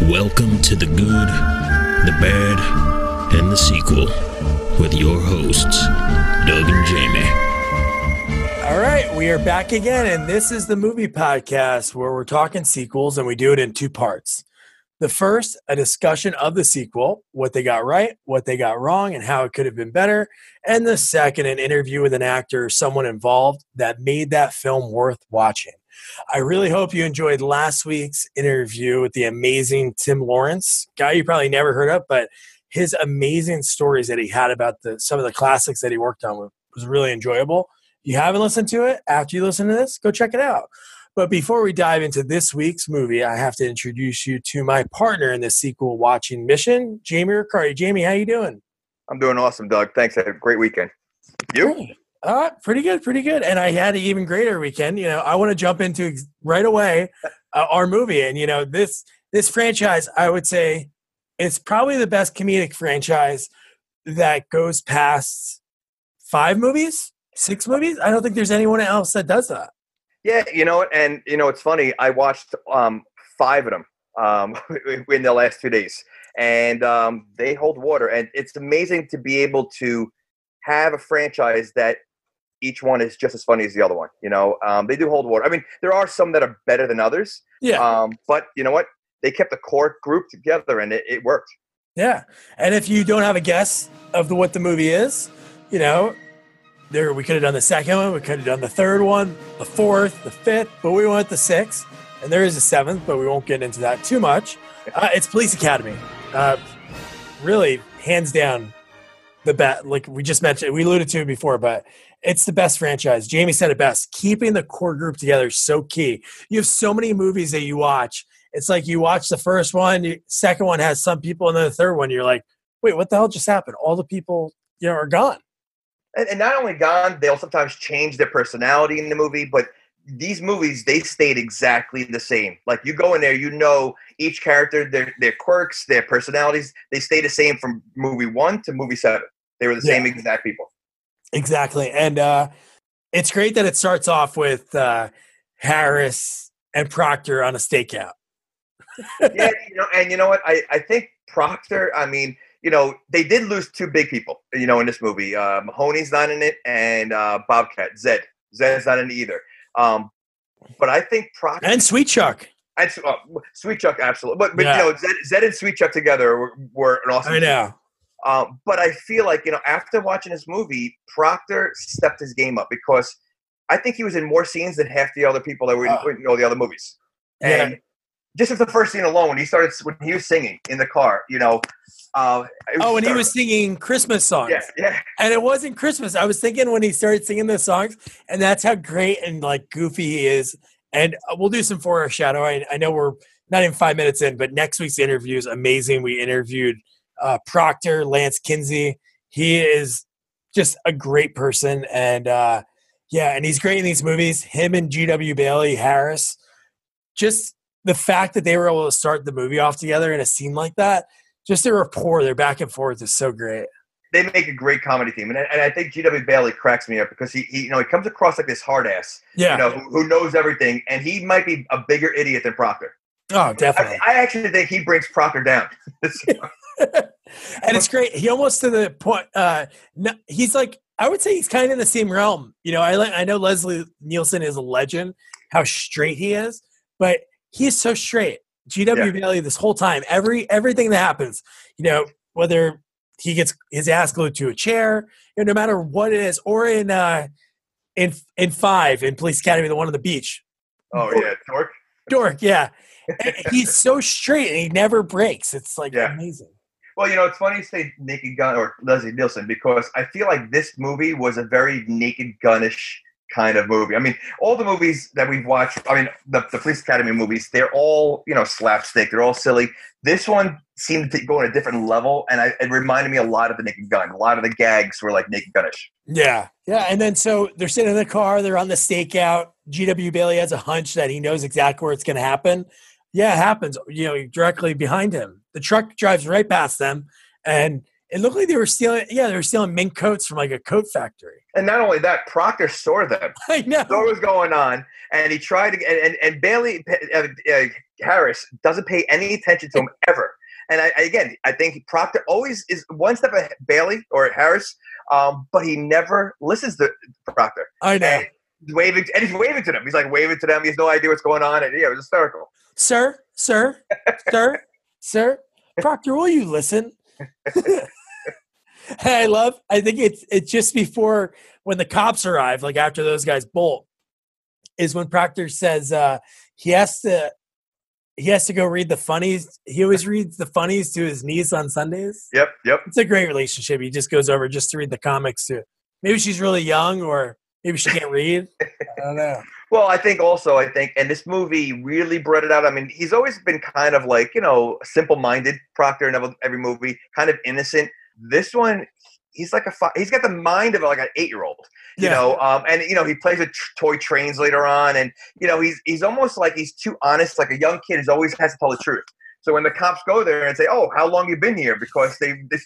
Welcome to the good, the bad, and the sequel with your hosts, Doug and Jamie. All right, we are back again, and this is the movie podcast where we're talking sequels, and we do it in two parts. The first, a discussion of the sequel, what they got right, what they got wrong, and how it could have been better. And the second, an interview with an actor or someone involved that made that film worth watching. I really hope you enjoyed last week's interview with the amazing Tim Lawrence, guy you probably never heard of, but his amazing stories that he had about some of the classics that he worked on was really enjoyable. If you haven't listened to it, after you listen to this, go check it out. But before we dive into this week's movie, I have to introduce you to my partner in this sequel watching mission, Jamie Riccardi. Jamie, how you doing? I'm doing awesome, Doug. Thanks. I had a great weekend. You? Pretty good. And I had an even greater weekend. I want to jump into right away our movie. And, this franchise, I would say, it's probably the best comedic franchise that goes past 5 movies, 6 movies. I don't think there's anyone else that does that. Yeah, it's funny. I watched 5 of them in the last 2 days, and they hold water. And it's amazing to be able to have a franchise that each one is just as funny as the other one. They do hold water. I mean, there are some that are better than others. Yeah. But you know what? They kept the core group together, and it worked. Yeah. And if you don't have a guess of what the movie is, we could have done the second one, we could have done the third one, the fourth, the fifth, but we went the 6th, and there is a 7th, but we won't get into that too much. It's Police Academy. Really, hands down, the best. Like we just mentioned, we alluded to it before, but it's the best franchise. Jamie said it best. Keeping the core group together is so key. You have so many movies that you watch. It's like you watch the first one, second one has some people, and then the third one, you're like, wait, what the hell just happened? All the people, are gone. And not only gone, they'll sometimes change their personality in the movie, but these movies, they stayed exactly the same. Like you go in there, each character, their quirks, their personalities, they stay the same from movie 1 to movie 7. They were the same exact people. Exactly. And it's great that it starts off with Harris and Proctor on a stakeout. Yeah, and you know what? I think Proctor, they did lose 2 big people, in this movie. Mahoney's not in it, and Bobcat, Zed's not in it either. But I think Proctor... And Sweet Chuck. And Sweet Chuck, absolutely. But Zed and Sweet Chuck together were an awesome I know. Team. But I feel like, after watching this movie, Proctor stepped his game up because I think he was in more scenes than half the other people that were in the other movies. And just as the first scene alone, when he was singing in the car, and he was singing Christmas songs. Yeah. And it wasn't Christmas. I was thinking when he started singing those songs, and that's how great and like goofy he is. And we'll do some foreshadow. I know we're not even 5 minutes in, but next week's interview is amazing. We interviewed Proctor, Lance Kinsey. He is just a great person. And and he's great in these movies. Him and G.W. Bailey Harris, just the fact that they were able to start the movie off together in a scene like that, just their rapport, their back and forth is so great. They make a great comedy team. And I think G.W. Bailey cracks me up because he comes across like this hard ass, who knows everything. And he might be a bigger idiot than Proctor. Oh, definitely. I actually think he brings Proctor down. And it's great. He almost to the point, he's like, I would say he's kind of in the same realm. I know Leslie Nielsen is a legend, how straight he is, but he is so straight. G.W. Bailey this whole time, everything that happens, whether he gets his ass glued to a chair, no matter what it is, or in 5 in Police Academy, the one on the beach. Oh yeah, Dork, yeah. He's so straight and he never breaks. It's like amazing. Well, it's funny you say Naked Gun or Leslie Nielsen because I feel like this movie was a very Naked Gun-ish kind of movie. I mean, all the movies that we've watched, the Police Academy movies, they're all, slapstick. They're all silly. This one seemed to go on a different level, and it reminded me a lot of the Naked Gun. A lot of the gags were like Naked Gun-ish. Yeah. Yeah, and then so they're sitting in the car. They're on the stakeout. G.W. Bailey has a hunch that he knows exactly where it's going to happen. Yeah, it happens, directly behind him. The truck drives right past them, and It looked like they were stealing. Yeah, they were stealing mink coats from like a coat factory. And not only that, Proctor saw them. I know. Saw what was going on, and he tried to. And Bailey Harris doesn't pay any attention to him ever. And I think Proctor always is one step ahead Bailey or Harris, but he never listens to Proctor. I know. And he's waving to them. He's like waving to them. He has no idea what's going on. And yeah, it was hysterical. Sir, Proctor, will you listen? I think it's just before when the cops arrive, like after those guys bolt, is when Proctor says he has to go read the funnies. He always reads the funnies to his niece on Sundays. Yep. It's a great relationship. He just goes over just to read the comics too. Maybe she's really young, or maybe she can't read. I don't know. Well, I think, and this movie really brought it out. I mean, he's always been kind of like, simple-minded, Proctor, in every movie, kind of innocent. This one, he's got the mind of like an 8-year-old, and he plays with toy trains later on, and he's almost like he's too honest. Like a young kid is always has to tell the truth. So when the cops go there and say, "Oh, how long you been here?" because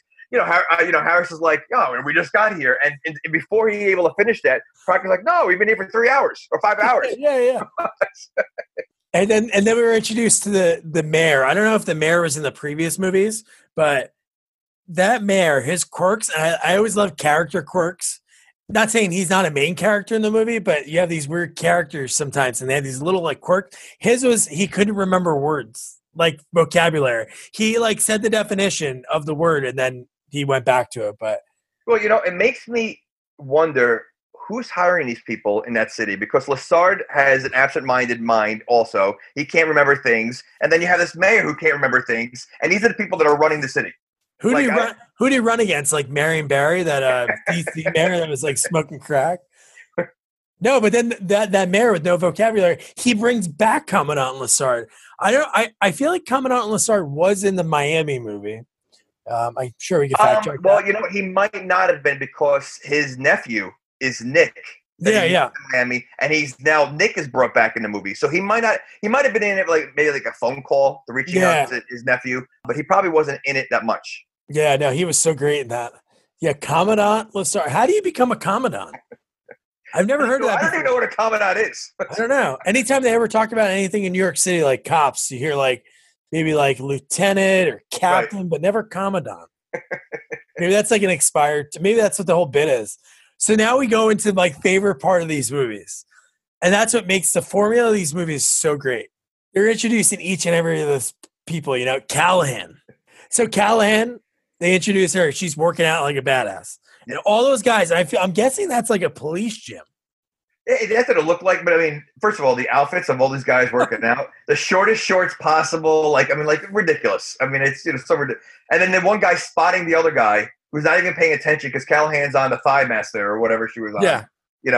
Harris is like, "Oh, we just got here," and before he's able to finish that, Proctor's like, "No, we've been here for 3 hours or 5 hours." Yeah. And then we were introduced to the mayor. I don't know if the mayor was in the previous movies, but that mayor, his quirks, and I always love character quirks. Not saying he's not a main character in the movie, but you have these weird characters sometimes, and they have these little like quirks. His was he couldn't remember words, like vocabulary. He like said the definition of the word, and then he went back to it. But well, it makes me wonder who's hiring these people in that city, because Lessard has an absent-minded mind also. He can't remember things. And then you have this mayor who can't remember things, and these are the people that are running the city. Who do you run against? Like Marion Barry, that DC mayor that was like smoking crack? No, but then that mayor with no vocabulary, he brings back Commandant Lessard. I feel like Commandant Lessard was in the Miami movie. I'm sure we can fact check well, that. He might not have been, because his nephew is Nick. Yeah. Miami, and Nick is brought back in the movie, so he might have been in it like maybe like a phone call to reaching out to his nephew, but he probably wasn't in it that much. Yeah, no, he was so great in that. Yeah, Commandant Lessard. How do you become a commandant? I've never heard of that. I don't even know what a commandant is. I don't know. Anytime they ever talk about anything in New York City, like cops, you hear like maybe like lieutenant or captain, right, but never commandant. Maybe that's like an expired. Maybe that's what the whole bit is. So now we go into my favorite part of these movies. And that's what makes the formula of these movies so great. They're introducing each and every of those people, Callahan. So Callahan, they introduce her. She's working out like a badass. And all those guys, I'm guessing that's like a police gym. That's what it looked like. But I mean, first of all, the outfits of all these guys working out, the shortest shorts possible, like ridiculous. I mean, it's so ridiculous. And then the one guy spotting the other guy who's not even paying attention because Callahan's on the thigh master or whatever she was on. Yeah.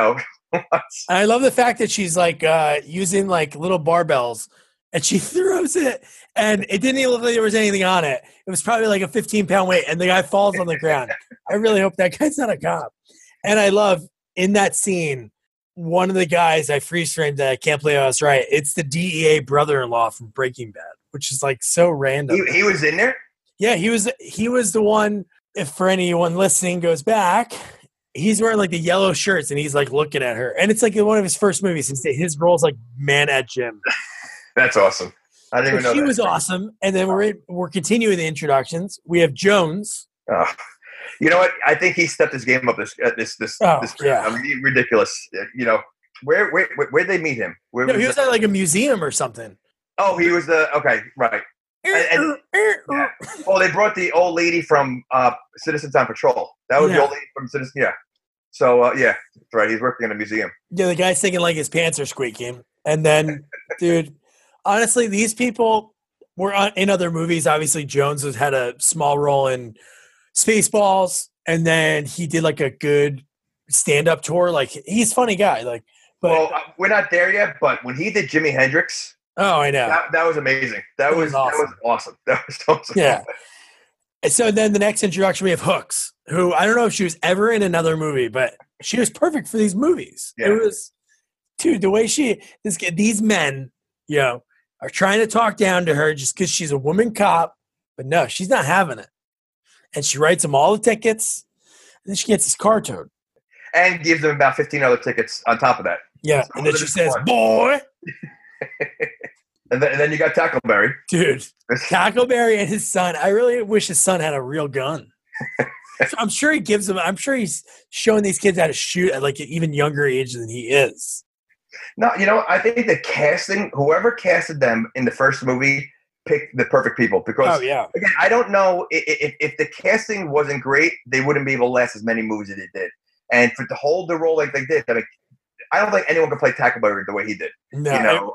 I love the fact that she's like using like little barbells, and she throws it, and it didn't even look like there was anything on it. It was probably like a 15-pound weight, and the guy falls on the ground. I really hope that guy's not a cop. And I love in that scene, one of the guys I freeze framed that I can't believe I was right. It's the DEA brother-in-law from Breaking Bad, which is like so random. He was in there? Yeah, he was the one. If for anyone listening goes back, he's wearing like the yellow shirts and he's like looking at her. And it's like one of his first movies. His role's like man at gym. That's awesome. I didn't even know she that. was awesome. And then we're continuing the introductions. We have Jones. Oh. You know what? I think he stepped his game up this yeah. I mean, ridiculous. Where'd they meet him? He was at like a museum or something. Oh, he was okay, right. And well, they brought the old lady from Citizens on Patrol. That was the old lady from Citizens. Yeah. So yeah, that's right. He's working in a museum. Yeah, the guy's thinking like his pants are squeaking. And then, dude, honestly, these people were in other movies. Obviously, Jones has had a small role in Spaceballs, and then he did like a good stand-up tour. Like he's a funny guy. Like, but well, we're not there yet. But when he did Jimi Hendrix. Oh, I know. That was amazing. That was awesome. That was awesome. Yeah. So then the next introduction, we have Hooks, who I don't know if she was ever in another movie, but she was perfect for these movies. Yeah. It was, dude, the way these men, are trying to talk down to her just because she's a woman cop, but no, she's not having it. and she writes him all the tickets, and then she gets his car towed. And gives them about 15 other tickets on top of that. Yeah, So and then she says, "Boy." And then you got Tackleberry. Dude, Tackleberry and his son. I really wish his son had a real gun. So I'm sure he gives them. I'm sure he's showing these kids how to shoot at like an even younger age than he is. No, I think the casting, whoever casted them in the first movie, picked the perfect people. Because again, I don't know if the casting wasn't great, they wouldn't be able to last as many movies as they did. And to hold the role like they did, I don't think anyone could play Tackleberry the way he did. No,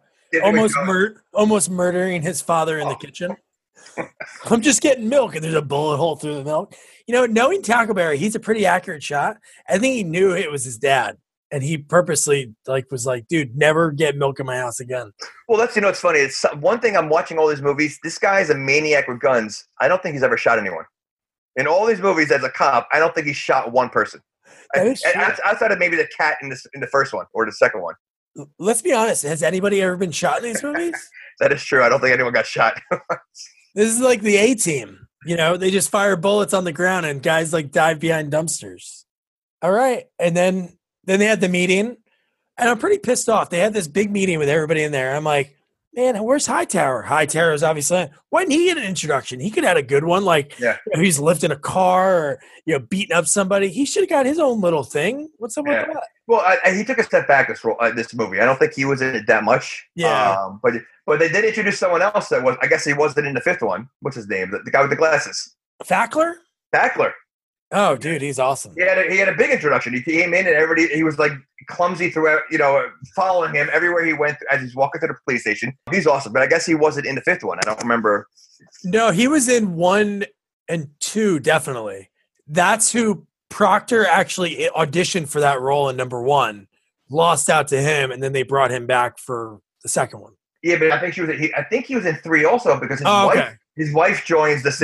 almost murdering his father in the kitchen. I'm just getting milk, and there's a bullet hole through the milk. Knowing Tackleberry, he's a pretty accurate shot. I think he knew it was his dad, and he purposely was like, "Dude, never get milk in my house again." Well, that's it's funny. It's one thing. I'm watching all these movies. This guy is a maniac with guns. I don't think he's ever shot anyone. In all these movies, as a cop, I don't think he shot one person. Outside of maybe the cat in the first one or the second one. Let's be honest. Has anybody ever been shot in these movies? That is true. I don't think anyone got shot. This is like the A-Team. They just fire bullets on the ground and guys like dive behind dumpsters. All right. And then they had the meeting, and I'm pretty pissed off. They had this big meeting with everybody in there. I'm like, man, where's Hightower? Hightower's obviously, why didn't he get an introduction? He could have had a good one. Like, he's lifting a car or, beating up somebody. He should have got his own little thing. What's up with that? Well, he took a step back this movie. I don't think he was in it that much. Yeah. But they did introduce someone else that was, I guess he wasn't in the fifth one. What's his name? The guy with the glasses. Fackler? Fackler. Oh, dude, he's awesome. He had a big introduction. He came in and everybody, he was like clumsy throughout, following him everywhere he went as he's walking to the police station. He's awesome, but I guess he wasn't in the fifth one. I don't remember. No, he was in 1 and 2, definitely. That's who Proctor actually auditioned for that role in number 1, lost out to him, and then they brought him back for the second one. Yeah, but I think he was in 3 also because his wife joins the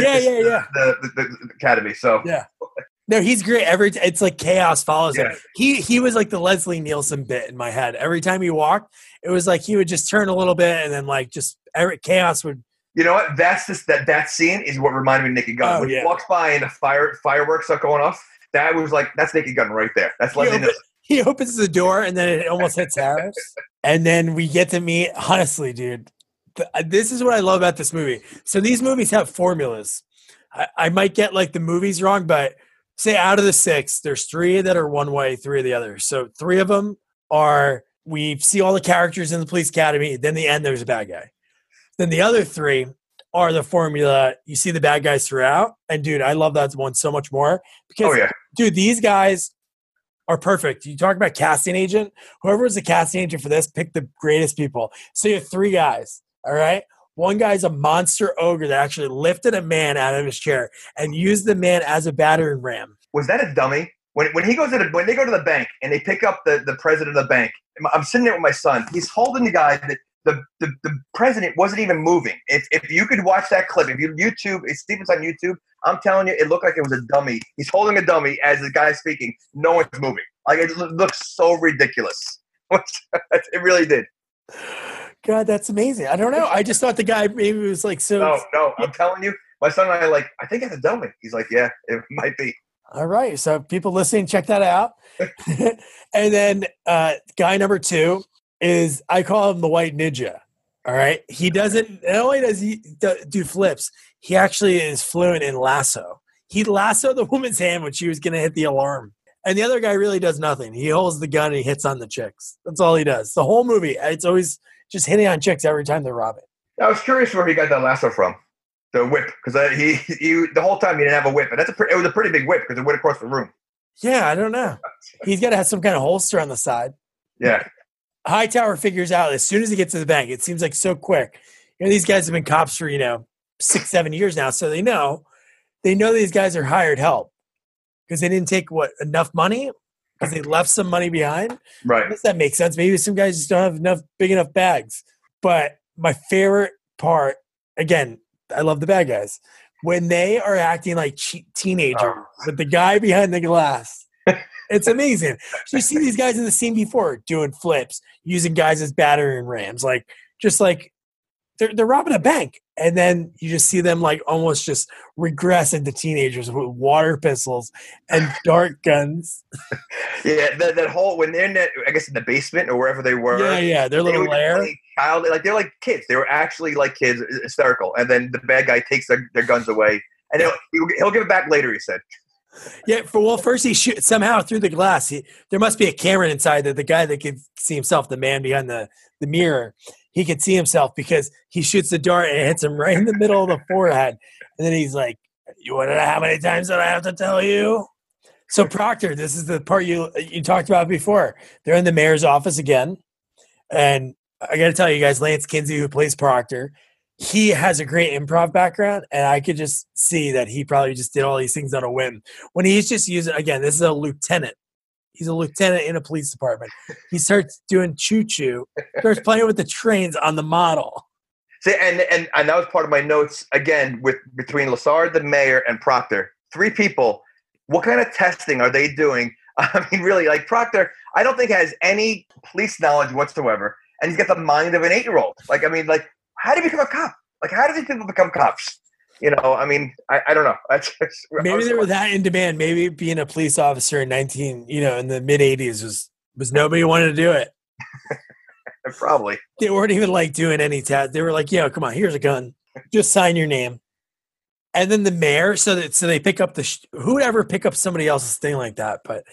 academy. So yeah. No, he's great. It's like chaos follows him. He was like the Leslie Nielsen bit in my head. Every time he walked, it was like he would just turn a little bit, and then like just chaos would. You know what? That's just that scene is what reminded me of Naked Gun. When he walks by and the fireworks are going off, that was like that's Naked Gun right there. That's Leslie Nielsen. He opens the door and then it almost hits Harris. And then we get to meet, honestly, dude, this is what I love about this movie. So these movies have formulas. I might get like the movies wrong, but say out of the 6, there's 3 that are one way, 3 are the other. So 3 of them are, we see all the characters in the police academy. Then the end, there's a bad guy. Then the other 3 are the formula. You see the bad guys throughout. And dude, I love that one so much more because dude, these guys are perfect. You talk about casting agent. Whoever was the casting agent for this, pick the greatest people. So you have 3 guys. All right. One guy's a monster ogre that actually lifted a man out of his chair and used the man as a battering ram. Was that a dummy? When they go to the bank and they pick up the president of the bank, I'm sitting there with my son. He's holding the guy that the president wasn't even moving. If you could watch that clip, if Stephen's on YouTube, I'm telling you, it looked like it was a dummy. He's holding a dummy as the guy's speaking. No one's moving. Like it looks so ridiculous. It really did. God, that's amazing. I don't know. I just thought the guy maybe was like so. No, I'm telling you, my son and I I think it's a dummy. He's like, yeah, it might be. All right, so people listening, check that out. And then guy number 2 is, I call him the White Ninja. All right, he doesn't. Not only does he do flips, he actually is fluent in lasso. He lassoed the woman's hand when she was going to hit the alarm. And the other guy really does nothing. He holds the gun and he hits on the chicks. That's all he does. The whole movie, it's always just hitting on chicks every time they rob it. I was curious where he got that lasso from, the whip, because he the whole time he didn't have a whip, and it was a pretty big whip because it went across the room. Yeah, I don't know. He's got to have some kind of holster on the side. Yeah. Hightower figures out as soon as he gets to the bank. It seems like so quick. These guys have been cops for 6-7 years now, so they know these guys are hired help because they didn't take enough money. Because they left some money behind. Right. I guess that makes sense. Maybe some guys just don't have big enough bags. But my favorite part, again, I love the bad guys. When they are acting like teenagers with the guy behind the glass. It's amazing. So you see these guys in the scene before doing flips, using guys as battering rams. They're robbing a bank. And then you just see them like almost just regress into teenagers with water pistols and dart guns. Yeah, that whole when they're in that, I guess in the basement or wherever they were. Yeah, their little lair. Like they're like kids. They were actually like kids, hysterical. And then the bad guy takes their guns away, and he'll give it back later. He said. Yeah, first he shoots somehow through the glass. There must be a camera inside that the guy that can see himself, the man behind the mirror, he can see himself because he shoots the dart and it hits him right in the middle of the forehead. And then he's like, "You want to know how many times did I have to tell you?" So Proctor, this is the part you talked about before. They're in the mayor's office again, and I got to tell you guys, Lance Kinsey, who plays Proctor, he has a great improv background, and I could just see that he probably just did all these things on a whim. When he's just using, again, this is a lieutenant. He's a lieutenant in a police department. He starts doing choo-choo, starts playing with the trains on the model. See, and that was part of my notes, again, between Lessard, the mayor, and Proctor. 3 people. What kind of testing are they doing? I mean, really, like Proctor, I don't think has any police knowledge whatsoever, and he's got the mind of an 8-year-old. Like, I mean, like, how do you become a cop? Like, how do these people become cops? You know, I mean, I don't know. Maybe they were that in demand. Maybe being a police officer in in the mid 80s was nobody wanted to do it. Probably. They weren't even like doing any tests. They were like, "Yeah, come on, here's a gun. Just sign your name." And then the mayor, so they pick up who would ever pick up somebody else's thing like that? But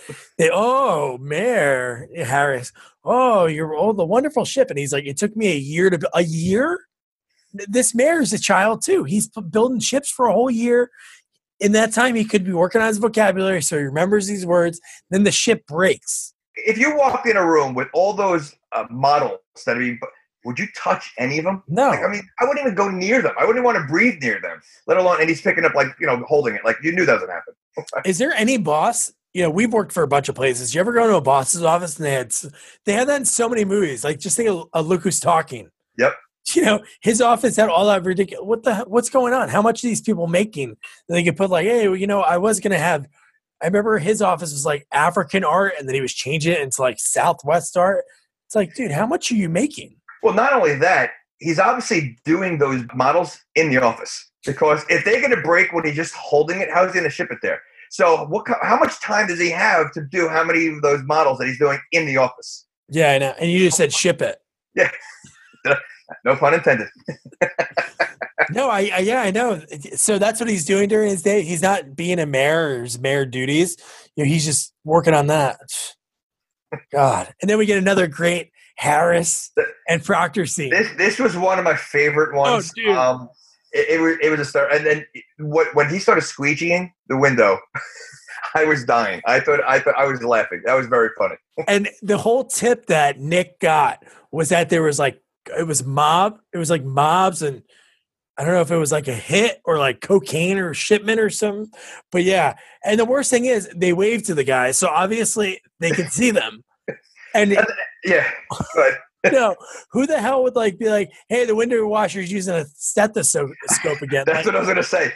Mayor Harris, you're the wonderful ship, and he's like, "It took me a year." This mayor is a child too. He's building ships for a whole year. In that time, he could be working on his vocabulary, so he remembers these words. Then the ship breaks. If you walked in a room with all those models, would you touch any of them? No. Like, I mean, I wouldn't even go near them. I wouldn't want to breathe near them, let alone. And he's picking up, like, holding it. Like, you knew that was going to happen. Is there any boss? We've worked for a bunch of places. You ever go to a boss's office and they had that in so many movies? Like, just think of Look Who's Talking. Yep. His office had all that ridiculous. What's going on? How much are these people making? And they could put like, hey, I was going to have, I remember his office was like African art, and then he was changing it into like Southwest art. It's like, dude, how much are you making? Well, not only that, he's obviously doing those models in the office, because if they're going to break when he's just holding it, how's he going to ship it there? So how much time does he have to do how many of those models that he's doing in the office? Yeah, I know. And you just said ship it. Yeah. No pun intended. No, I know. So that's what he's doing during his day. He's not being a mayor or his mayor duties. He's just working on that. God. And then we get another great Harris and Proctor scene. This was one of my favorite ones. Oh, dude. It was a start. And then when he started squeegeeing the window, I was dying. I thought I was laughing. That was very funny. And the whole tip that Nick got was that there was like, it was like mobs, and I don't know if it was like a hit or like cocaine or shipment or something, but yeah. And the worst thing is they wave to the guys, so obviously they can see them. And yeah, go who the hell would be like, hey, the window washer's using a stethoscope again? That's what I was going to say.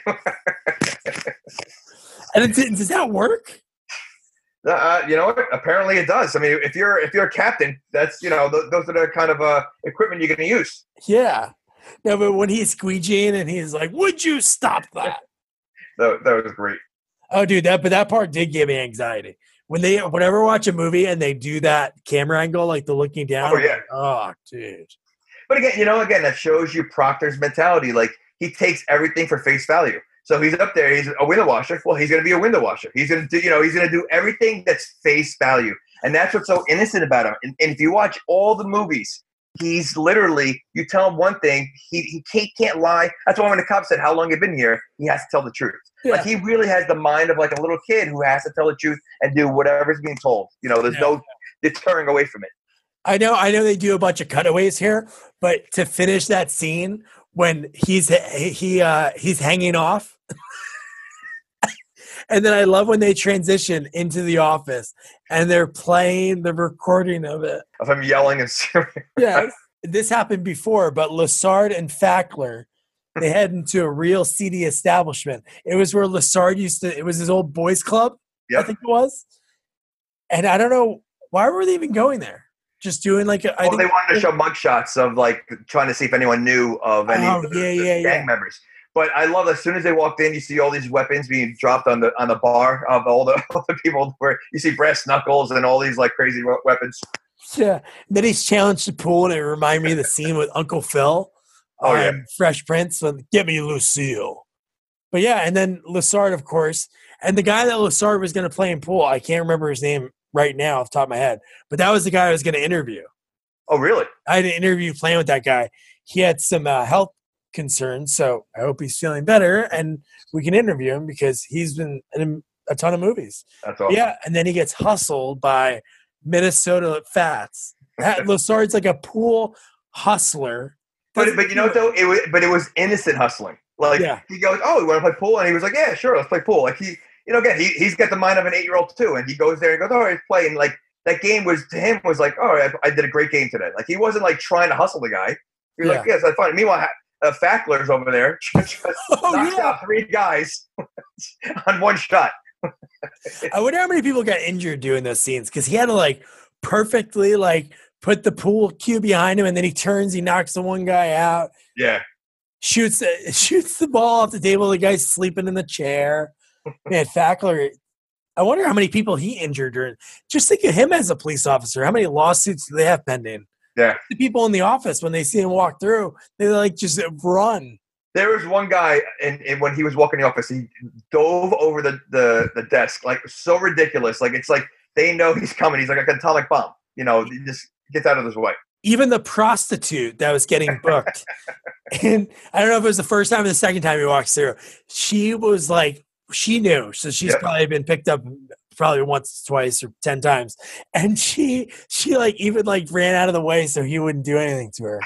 And does that work? You know what? Apparently it does. I mean, if you're a captain, that's those are the kind of equipment you're going to use. Yeah. No, but when he's squeegeeing and he's like, "Would you stop that?" That was great. Oh, dude, that part did give me anxiety. Whenever I watch a movie and they do that camera angle, like the looking down. Oh yeah. Oh, dude. But again, that shows you Proctor's mentality. Like, he takes everything for face value. So he's up there. He's a window washer. Well, he's going to be a window washer. He's going to do, he's going to do everything that's face value, and that's what's so innocent about him. And if you watch all the movies, he's literally, you tell him one thing, he can't lie. That's why when the cop said, "How long have you been here?" he has to tell the truth. Yeah. Like, he really has the mind of like a little kid who has to tell the truth and do whatever's being told. There's no deterring away from it. I know they do a bunch of cutaways here, but to finish that scene when he's hanging off. And then I love when they transition into the office and they're playing the recording of it. Of him yelling and screaming. Yeah, this happened before, but Lessard and Fackler, they head into a real seedy establishment. It was where Lessard it was his old boys club, yep. I think it was. And I don't know, why were they even going there? just doing like They wanted to show mugshots of like trying to see if anyone knew of any of the gang members. But I love as soon as they walked in, you see all these weapons being dropped on the bar of all the people where you see brass knuckles and all these like crazy weapons. Yeah. Then he's challenged to pool, and it reminded me of the scene with Uncle Phil. Fresh Prince with "Get Me Lucille." But yeah, and then Lessard, of course, and the guy that Lessard was going to play in pool, I can't remember his name right now off the top of my head, but that was the guy I was going to interview. Oh, really? I had an interview playing with that guy. He had some health concerns, so I hope he's feeling better and we can interview him because he's been in a ton of movies. That's awesome. Yeah, and then he gets hustled by Minnesota Fats. Lessard's like a pool hustler. But you know what though? It was innocent hustling. Like he goes, "Oh, you want to play pool?" And he was like, "Yeah, sure, let's play pool." Like he's got the mind of an 8-year-old too, and he goes there and goes, "All right, play." And like that game was to him was like, "All right, I did a great game today." Like he wasn't like trying to hustle the guy. He was like, "Yes, that's fine." Meanwhile, Fackler's over there just knocked out 3 guys on one shot. I wonder how many people got injured doing those scenes because he had to like perfectly like put the pool cue behind him, and then he turns, he knocks the one guy out. Yeah, shoots the ball off the table. The guy's sleeping in the chair. Man, Fackler. I wonder how many people he injured during. Just think of him as a police officer. How many lawsuits do they have pending? Yeah. The people in the office, when they see him walk through, they like just run. There was one guy, and when he was walking in the office, he dove over the desk, like so ridiculous. Like it's like they know he's coming. He's like an atomic bomb. You know, he just gets out of his way. Even the prostitute that was getting booked, and I don't know if it was the first time or the second time he walks through, she was like, she knew. So she's probably been picked up probably once, twice, or 10 times. And she like even like ran out of the way so he wouldn't do anything to her.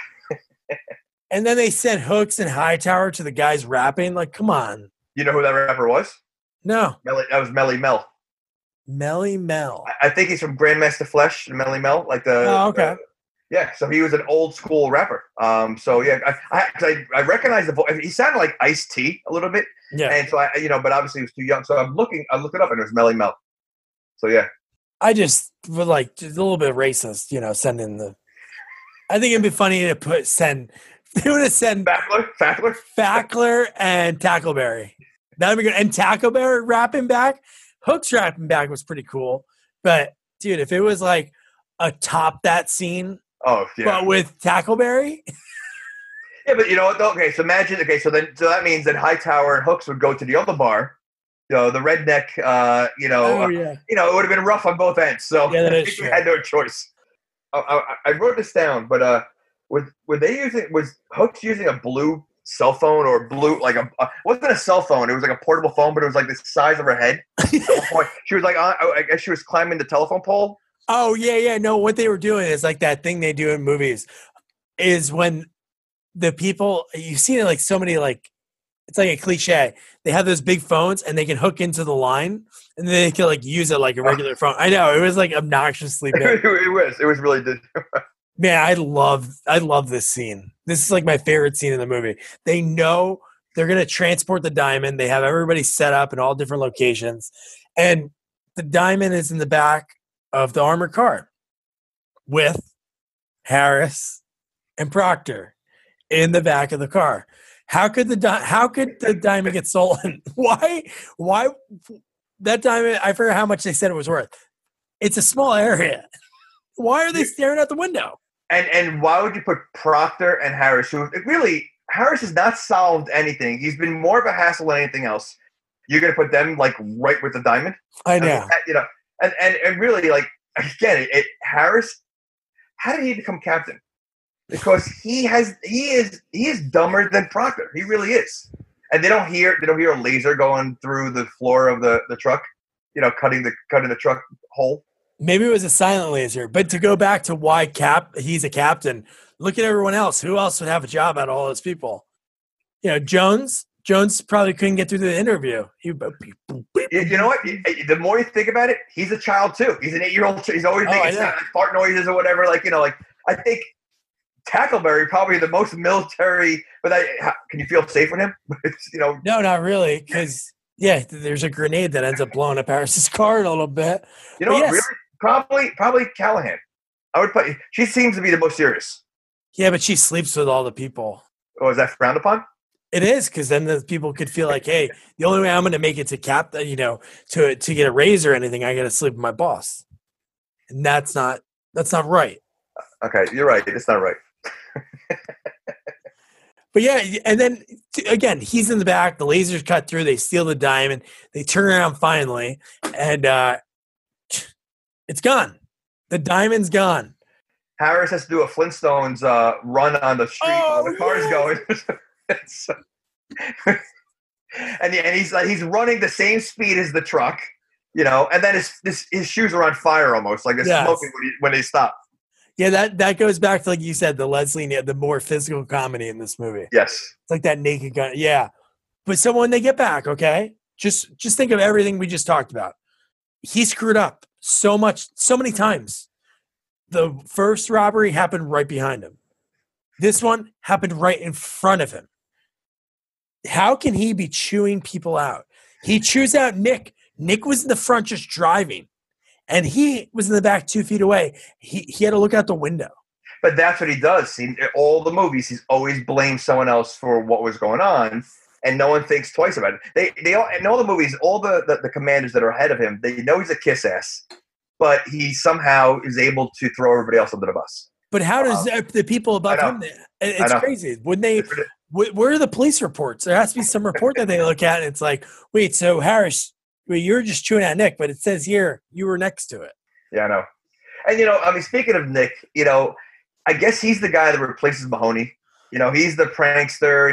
And then they sent Hooks and Hightower to the guys rapping. Like, come on. You know who that rapper was? No. That was Melly Mel. Melly Mel. I think he's from Grandmaster Flesh, Melly Mel. Like oh, okay. Yeah, so he was an old school rapper. So yeah, I recognize the voice. He sounded like Ice-T a little bit. Yeah. And so but obviously he was too young. So I looked it up, and it was Melly Mel. So yeah. I just would like just a little bit racist, sending the. I think it'd be funny to send. They would have sent Fackler and Tackleberry. That'd be good. And Tackleberry rapping back. Hooks rapping back was pretty cool. But dude, if it was like a top that scene. Oh yeah. But with Tackleberry. Yeah, but you know what though? Okay, so imagine so that means that Hightower and Hooks would go to the other bar. The redneck, it would have been rough on both ends. So yeah, I think we had no choice. I wrote this down, but was Hooks using a blue cell phone or blue wasn't a cell phone? It was like a portable phone, but it was like the size of her head. She was like, I guess she was climbing the telephone pole. Oh yeah. No, what they were doing is like that thing they do in movies is when the people you've seen it like so many like. It's like a cliche. They have those big phones and they can hook into the line and then they can like use it like a regular phone. I know it was like obnoxiously big. It was really good. Man, I love this scene. This is like my favorite scene in the movie. They know they're going to transport the diamond. They have everybody set up in all different locations. And the diamond is in the back of the armored car with Harris and Proctor in the back of the car. How could the diamond get stolen? Why that diamond? I forget how much they said it was worth. It's a small area. Why are they staring out the window? And why would you put Proctor and Harris? Harris has not solved anything. He's been more of a hassle than anything else. You're going to put them like right with the diamond? I know. And really like again, Harris. How did he become captain? Because he is dumber than Proctor. He really is. And they don't hear a laser going through the floor of the truck, cutting the truck hole. Maybe it was a silent laser. But to go back to why he's a captain, look at everyone else. Who else would have a job out of all those people? Jones probably couldn't get through the interview. You know what? The more you think about it, he's a child too. He's an 8-year-old. He's always making fart noises or whatever. I think Tackleberry probably the most military, but can you feel safe with him? No, not really, because there's a grenade that ends up blowing up Harris's car a little bit. Really, probably Callahan. I would put. She seems to be the most serious. Yeah, but she sleeps with all the people. Oh, is that frowned upon? It is, because then the people could feel like, hey, the only way I'm going to make it to to get a raise or anything, I got to sleep with my boss, and that's not right. Okay, you're right. It's not right. But yeah, and then again, he's in the back. The lasers cut through. They steal the diamond. They turn around finally, and it's gone. The diamond's gone. Harris has to do a Flintstones run on the street while the car's going. and he's running the same speed as the truck, and then his shoes are on fire almost, like they're smoking when they stop. Yeah, that goes back to, like you said, the the more physical comedy in this movie. Yes. It's like that Naked Gun. Yeah. But so when they get back, okay, just think of everything we just talked about. He screwed up so many times. The first robbery happened right behind him. This one happened right in front of him. How can he be chewing people out? He chews out Nick. Nick was in the front just driving. And he was in the back 2 feet away. He had to look out the window. But that's what he does. All the movies, he's always blamed someone else for what was going on, and no one thinks twice about it. They all, in all the movies, all the commanders that are ahead of him, they know he's a kiss ass, but he somehow is able to throw everybody else under the bus. But how does the people above him? It's crazy. Wouldn't they? Where are the police reports? There has to be some report that they look at, and it's like, wait, so Harris. Well, you're just chewing at Nick, but it says here you were next to it. Yeah, I know. And speaking of Nick, I guess he's the guy that replaces Mahoney. He's the prankster.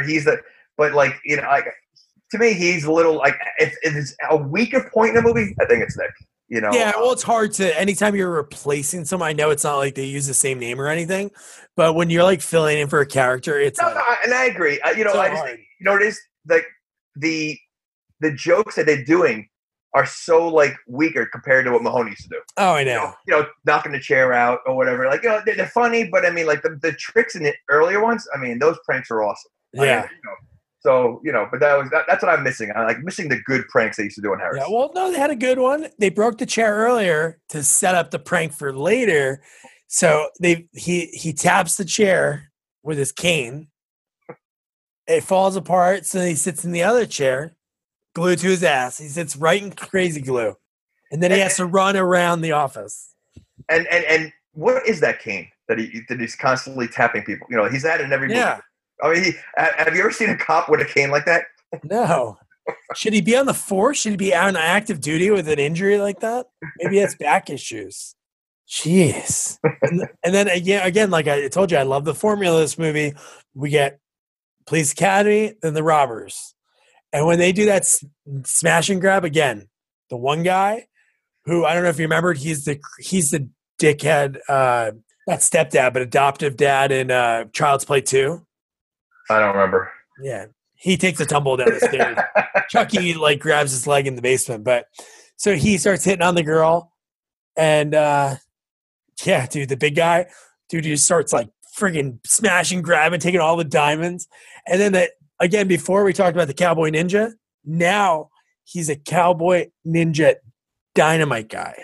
To me, he's a little like if it's a weaker point in the movie, I think it's Nick. Yeah, well, it's hard to anytime you're replacing someone. I know it's not like they use the same name or anything, but when you're like filling in for a character, it's no, and I agree. It is like the jokes that they're doing are so like weaker compared to what Mahoney used to do. Oh, I know. Knocking the chair out or whatever. Like, they're funny, but I mean, like the tricks in the earlier ones, I mean, those pranks are awesome. Yeah. But that's what I'm missing. I'm like missing the good pranks they used to do on Harris. Yeah, well, no, they had a good one. They broke the chair earlier to set up the prank for later. So he taps the chair with his cane. It falls apart, so he sits in the other chair. Glued to his ass. He sits right in crazy glue. And then he has to run around the office. And what is that cane that he's constantly tapping people? He's had it in every movie. Yeah. I mean, have you ever seen a cop with a cane like that? No. Should he be on the force? Should he be on active duty with an injury like that? Maybe he has back issues. Jeez. And then again, like I told you, I love the formula of this movie. We get Police Academy, then the robbers. And when they do that smash and grab again, the one guy who I don't know if you remembered, he's the dickhead, not stepdad, but adoptive dad in Child's Play 2. I don't remember. Yeah, he takes a tumble down the stairs. Chucky like grabs his leg in the basement, but so he starts hitting on the girl, and dude, the big guy, dude, he starts like friggin' smashing, grabbing, taking all the diamonds, and then again, before we talked about the cowboy ninja, now he's a cowboy ninja dynamite guy.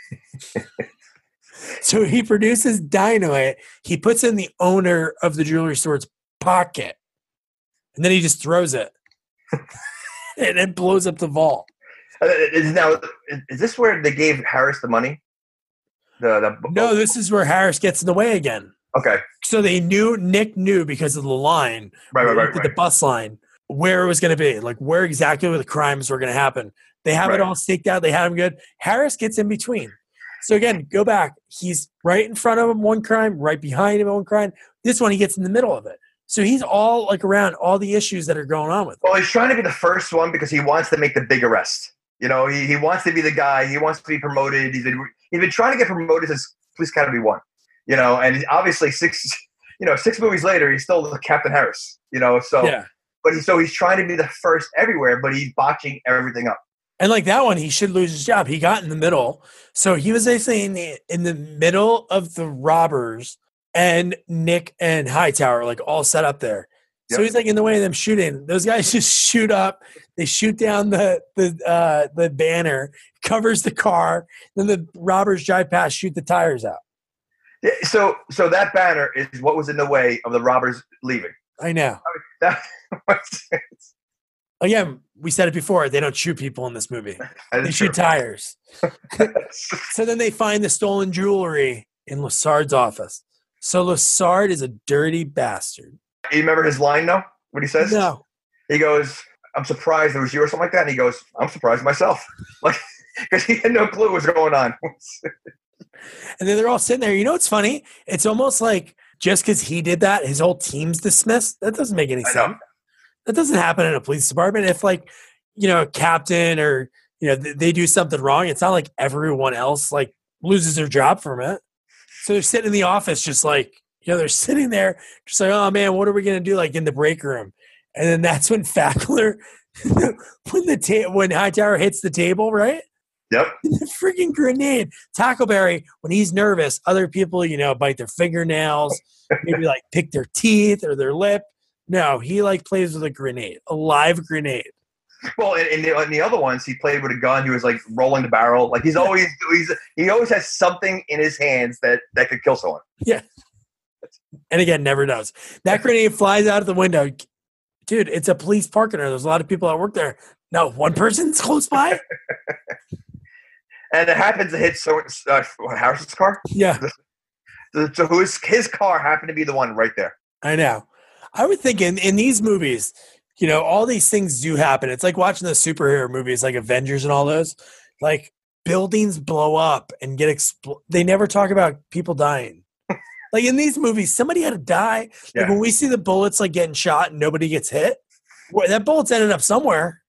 So he produces dynamite. He puts in the owner of the jewelry store's pocket, and then he just throws it, and it blows up the vault. Is this where they gave Harris the money? No, this is where Harris gets in the way again. Okay. So Nick knew because of the line, right. The bus line, where it was going to be, like where the crimes were going to happen. They have it all staked out. They had him good. Harris gets in between. So again, go back. He's right in front of him, one crime, right behind him, one crime. This one, he gets in the middle of it. So he's all like around all the issues that are going on with him. Well, he's trying to be the first one because he wants to make the big arrest. He wants to be the guy. He wants to be promoted. He's been trying to get promoted since Police Academy 1. And obviously 6 movies later, he's still Captain Harris, but he's trying to be the first everywhere, but he's botching everything up. And like that one, he should lose his job. He got in the middle. So he was basically in the middle of the robbers, and Nick and Hightower like all set up there. Yep. So he's like in the way of them shooting. Those guys just shoot up. They shoot down the banner, covers the car. Then the robbers drive past, shoot the tires out. Yeah, so that banner is what was in the way of the robbers leaving. I know. That, Again, we said it before. They don't shoot people in this movie. They shoot tires. So then they find the stolen jewelry in Lassard's office. So Lassard is a dirty bastard. You remember his line, though? What he says? No. He goes, "I'm surprised it was you," or something like that. And he goes, "I'm surprised myself," like because he had no clue what was going on. And then they're all sitting there. You know what's funny? It's almost like just because he did that, his whole team's dismissed. That doesn't make any sense. That doesn't happen in a police department. If like, a captain or, they do something wrong, it's not like everyone else like loses their job from it. So they're sitting in the office just like, they're sitting there just like, oh man, what are we going to do? Like in the break room. And then that's when Fackler, when Hightower hits the table, right? Yep. The freaking grenade. Tackleberry, when he's nervous, other people, bite their fingernails, maybe like pick their teeth or their lip. No, he like plays with a grenade, a live grenade. Well, in the other ones, he played with a gun. He was like rolling the barrel. Like he always has something in his hands that could kill someone. Yeah. And again, never does. That grenade flies out of the window. Dude, it's a police parking lot. There's a lot of people that work there. No, one person's close by. And it happens to hit Harrison's car. Yeah. So his car happened to be the one right there. I know. I would think in these movies, all these things do happen. It's like watching the superhero movies like Avengers and all those. Like buildings blow up and get they never talk about people dying. Like in these movies, somebody had to die. Like when we see the bullets like getting shot and nobody gets hit, that bullet's ended up somewhere.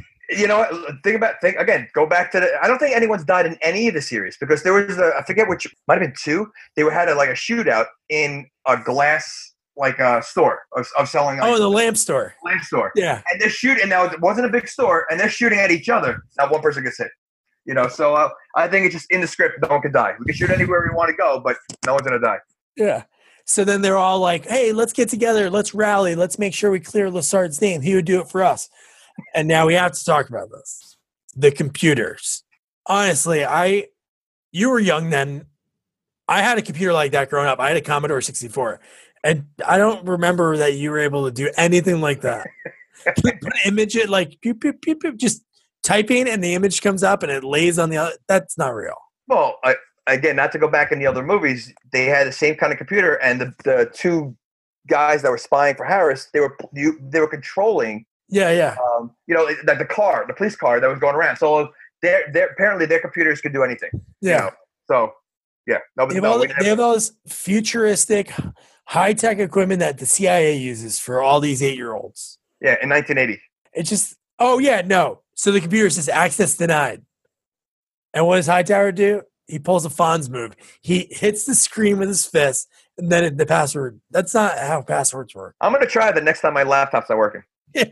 Go back to I don't think anyone's died in any of the series because there was I forget which, might have been two. They had a shootout in a glass store of selling. The lamp store. Lamp store. Yeah. And they're shooting. Now it wasn't a big store, and they're shooting at each other. Not one person gets hit. So I think it's just in the script. No one can die. We can shoot anywhere we want to go, but no one's gonna die. Yeah. So then they're all like, "Hey, let's get together. Let's rally. Let's make sure we clear Lassard's name. He would do it for us." And now we have to talk about this. The computers. Honestly, you were young then. I had a computer like that growing up. I had a Commodore 64. And I don't remember that you were able to do anything like that. Put an image it like pew, pew, pew, pew, just typing and the image comes up and it lays on the other. That's not real. Well, again, not to go back in the other movies, they had the same kind of computer, and the two guys that were spying for Harris, they were controlling. Yeah. Like the police car that was going around. So apparently their computers could do anything. Yeah. So yeah, they have all this futuristic, high-tech equipment that the CIA uses for all these 8-year-olds. Yeah, in 1980. It's just, so the computer says access denied. And what does Hightower do? He pulls a Fonz move. He hits the screen with his fist, and then the password. That's not how passwords work. I'm going to try the next time my laptop's not working. Yeah.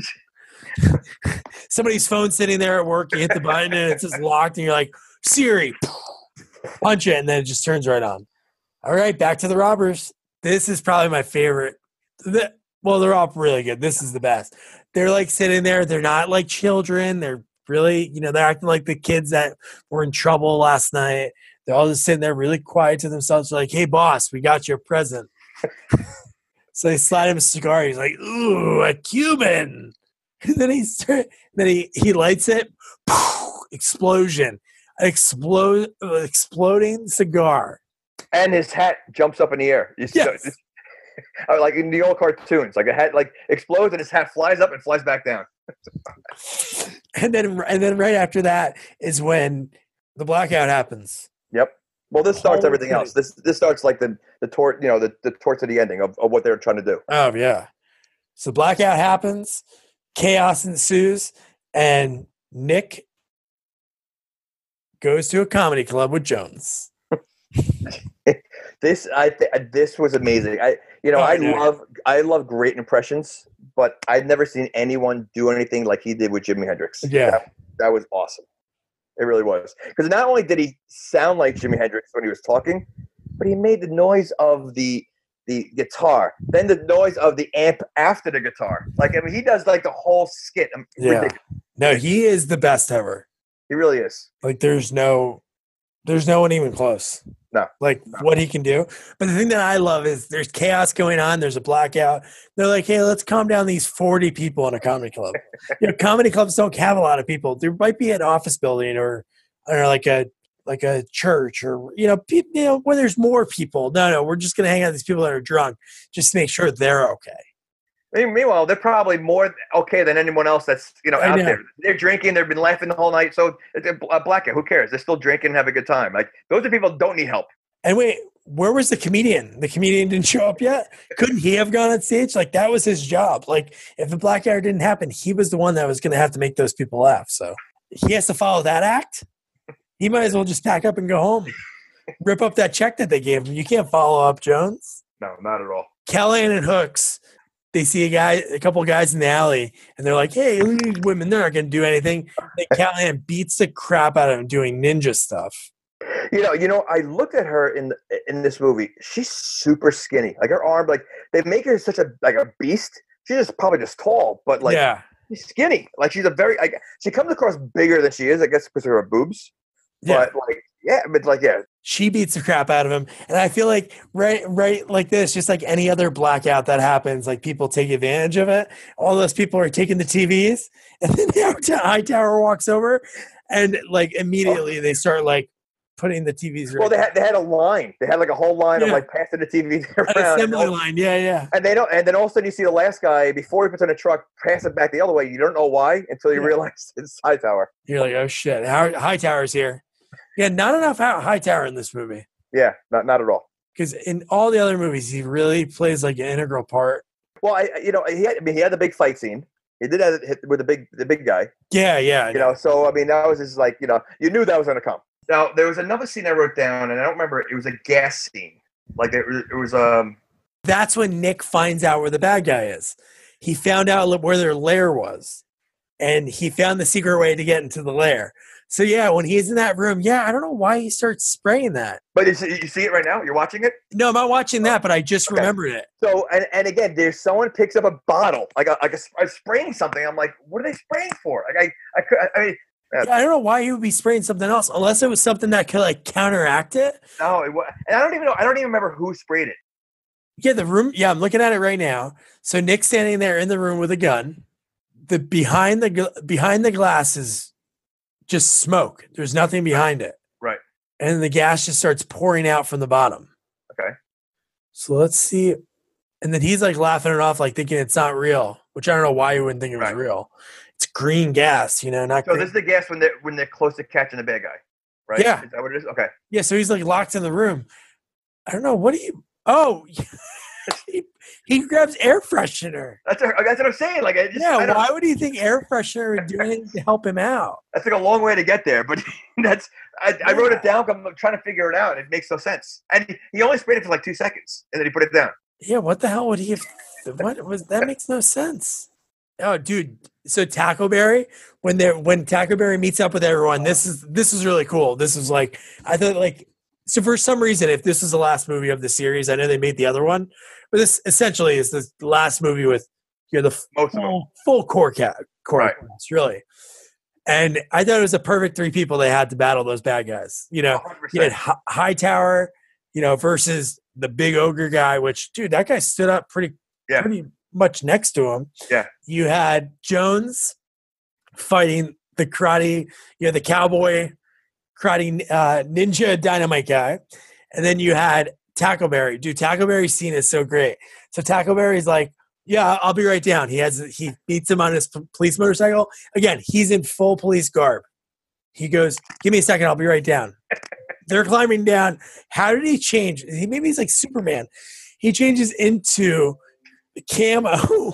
Somebody's phone sitting there at work, you hit the button, and it's just locked, and you're like, Siri, punch it, and then it just turns right on. All right, back to the robbers. This is probably my favorite. Well, they're all really good. This is the best. They're like sitting there. They're not like children. They're really, they're acting like the kids that were in trouble last night. They're all just sitting there really quiet to themselves. They're like, "Hey, boss, we got you a present." So they slide him a cigar. He's like, "Ooh, a Cuban." And then he lights it. Explosion. Exploding cigar. And his hat jumps up in the air. Yes. Like in the old cartoons, like a hat like explodes and his hat flies up and flies back down. and then right after that is when the blackout happens. Yep. Well, this starts everything else. This starts like the torch, the torch to the ending of what they're trying to do. Oh yeah. So blackout happens, chaos ensues, and Nick goes to a comedy club with Jones. This was amazing. I love great impressions, but I've never seen anyone do anything like he did with Jimi Hendrix. Yeah, that was awesome. It really was, because not only did he sound like Jimi Hendrix when he was talking, but he made the noise of the guitar, then the noise of the amp after the guitar. Like, I mean, he does like the whole skit. Yeah. No, he is the best ever. He really is. Like, there's no There's no one even close. No. Like what he can do. But the thing that I love is there's chaos going on. There's a blackout. They're like, hey, let's calm down these 40 people in a comedy club. Comedy clubs don't have a lot of people. There might be an office building or I don't know, like a church or people, where there's more people. No, we're just gonna hang out with these people that are drunk just to make sure they're okay. Meanwhile, they're probably more okay than anyone else that's out there. They're drinking. They've been laughing the whole night. So it's a blackout. Who cares? They're still drinking and have a good time. Like those are people that don't need help. And wait, where was the comedian? The comedian didn't show up yet. Couldn't he have gone on stage? Like that was his job. Like if the blackout didn't happen, he was the one that was going to have to make those people laugh. So he has to follow that act. He might as well just pack up and go home. Rip up that check that they gave him. You can't follow up Jones. No, not at all. Callahan and Hooks. They see a couple of guys in the alley, and they're like, hey, look at these women. They're not going to do anything. Then Callahan beats the crap out of him doing ninja stuff. I looked at her in this movie. She's super skinny. Like her arm, like they make her such a beast. She's just probably just tall, but she's skinny. Like she's she comes across bigger than she is, I guess, because of her boobs. Yeah. But she beats the crap out of him. And I feel like right like this, just like any other blackout that happens, like people take advantage of it. All those people are taking the TVs, and then Hightower walks over and like immediately they start like putting the TVs Well, they had a line. They had like a whole line of like passing the TV around. An assembly line, yeah. And they don't. And then all of a sudden you see the last guy before he puts on a truck pass it back the other way. You don't know why until you realize it's Hightower. You're like, oh shit, Hightower's here. Yeah, not enough Hightower in this movie. Yeah, not at all. Because in all the other movies, he really plays like an integral part. Well, he had the big fight scene. He did that with the big guy. Yeah. So I mean, that was just like you knew that was going to come. Now there was another scene I wrote down, and I don't remember. It was a gas scene. Like it was. That's when Nick finds out where the bad guy is. He found out where their lair was, and he found the secret way to get into the lair. So yeah, when he's in that room, I don't know why he starts spraying that. But you see it right now? You're watching it? No, I'm not watching that, but I just remembered it. So and again, there's someone picks up a bottle, like a spraying something. I'm like, what are they spraying for? Like I mean. I don't know why he would be spraying something else, unless it was something that could like counteract it. No, and I don't even know. I don't even remember who sprayed it. Yeah, the room. Yeah, I'm looking at it right now. So Nick's standing there in the room with a gun. The behind the glass is just smoke. There's nothing behind it. Right. And the gas just starts pouring out from the bottom. Okay. So let's see. And then he's like laughing it off, like thinking it's not real, which I don't know why you wouldn't think it was real. It's green gas, not. So this is the gas when they're close to catching the bad guy, right? Yeah. Is that what it is? Okay. Yeah. So he's like locked in the room. I don't know. What do you? Oh, he grabs air freshener. That's what I'm saying. Like, why would he think air freshener would do anything to help him out? That's like a long way to get there, but I wrote it down. I'm trying to figure it out. It makes no sense. And he only sprayed it for like 2 seconds, and then he put it down. Yeah. What the hell would he have? What was that? Makes no sense. Oh, dude. So Tackleberry, when Tackleberry meets up with everyone, this is really cool. This is like, I thought like, so for some reason, if this is the last movie of the series, I know they made the other one, but this essentially is the last movie with the full core cast, really. And I thought it was a perfect 3 people they had to battle those bad guys. You had Hightower, versus the big ogre guy, which, dude, that guy stood up pretty much next to him. Yeah. You had Jones fighting the karate, the cowboy karate ninja dynamite guy. And then you had Tackleberry. Dude, Tackleberry's scene is so great. So Tackleberry's like, yeah, I'll be right down. He beats him on his police motorcycle. Again, he's in full police garb. He goes, give me a second, I'll be right down. They're climbing down. How did he change? Maybe he's like Superman. He changes into camo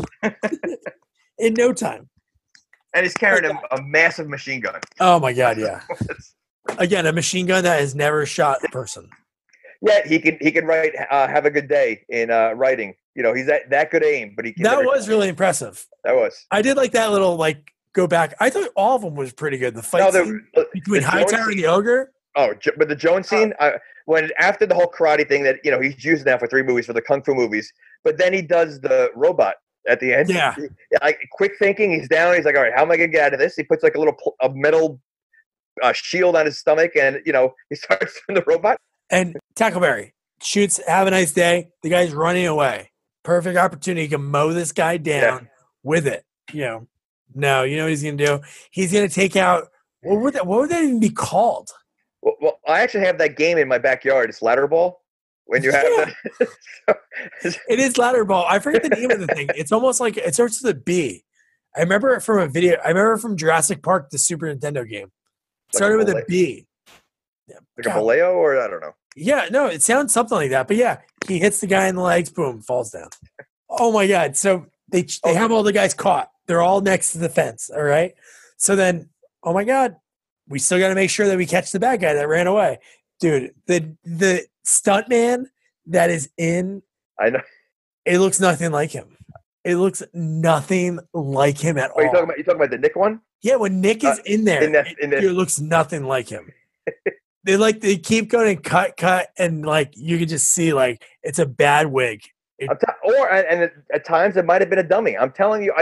in no time. And he's carrying a massive machine gun. Oh my God, yeah. Again, a machine gun that has never shot a person. Yeah, he can write have a good day in writing. He's that good aim, but he can. That was really impressive. That was. I did like that little go back. I thought all of them was pretty good. The fight scene between Hightower and the ogre. Oh, but the Jones scene, when after the whole karate thing that he's used now for 3 movies for the kung fu movies, but then he does the robot at the end. Yeah. Quick thinking. He's down. He's like, all right, how am I gonna get out of this? He puts like a metal shield on his stomach, and he starts doing the robot. And Tackleberry shoots, have a nice day. The guy's running away. Perfect opportunity. He can mow this guy down with it. No, you know what he's going to do? He's going to take out, what would that even be called? Well, I actually have that game in my backyard. It's ladder ball. When you have that. It is ladder ball. I forget the name of the thing. It's almost like, it starts with a B. I remember it from a video. I remember from Jurassic Park, the Super Nintendo game. It started with a B. Like a Vallejo, or I don't know. Yeah, no, it sounds something like that. But yeah, he hits the guy in the legs, boom, falls down. Oh my God. So they have all the guys caught. They're all next to the fence. All right. So then, oh my God, we still got to make sure that we catch the bad guy that ran away. Dude, the stuntman that is in, I know, it looks nothing like him. It looks nothing like him at all. You talking about the Nick one? Yeah, when Nick is in there, it looks nothing like him. They keep going and cut, and like you can just see like it's a bad wig. And at times it might have been a dummy. I'm telling you,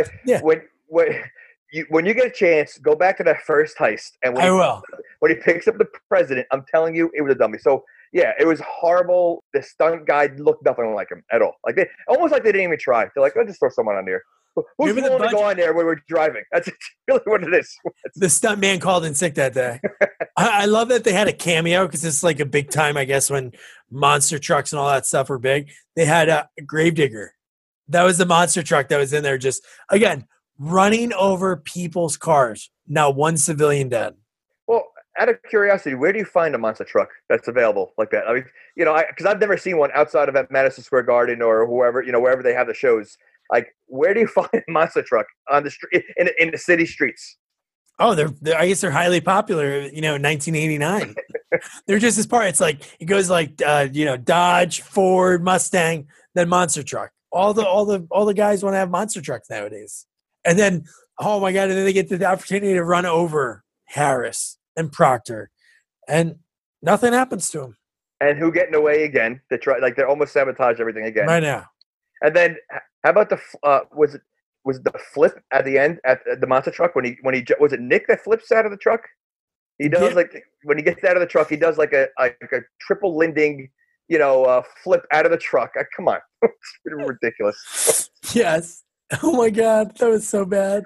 when you get a chance, go back to that first heist, and when he picks up the president, I'm telling you, it was a dummy. So yeah, it was horrible. The stunt guy looked nothing like him at all. Like almost like they didn't even try. They're like, let's just throw someone on there. Who's willing to go on there when we're driving? That's really what it is. The stunt man called in sick that day. I love that they had a cameo because it's like a big time, I guess, when monster trucks and all that stuff were big. They had a Gravedigger. That was the monster truck that was in there just, again, running over people's cars. Now one civilian dead. Well, out of curiosity, where do you find a monster truck that's available like that? I mean, because I've never seen one outside of at Madison Square Garden or wherever they have the shows. Like, where do you find a monster truck on the street in the city streets? Oh, I guess they're highly popular. In 1989, they're just as part. It's like it goes like Dodge, Ford, Mustang, then monster truck. All the guys want to have monster trucks nowadays. And then, oh my God, and then they get the opportunity to run over Harris and Proctor, and nothing happens to them. And who getting away again? They almost sabotage everything again right now. And then, how about was it the flip at the end at the monster truck when he was it Nick that flips out of the truck? He does when he gets out of the truck, he does like a triple Linding, flip out of the truck. Come on, it's ridiculous. Yes. Oh my God, that was so bad.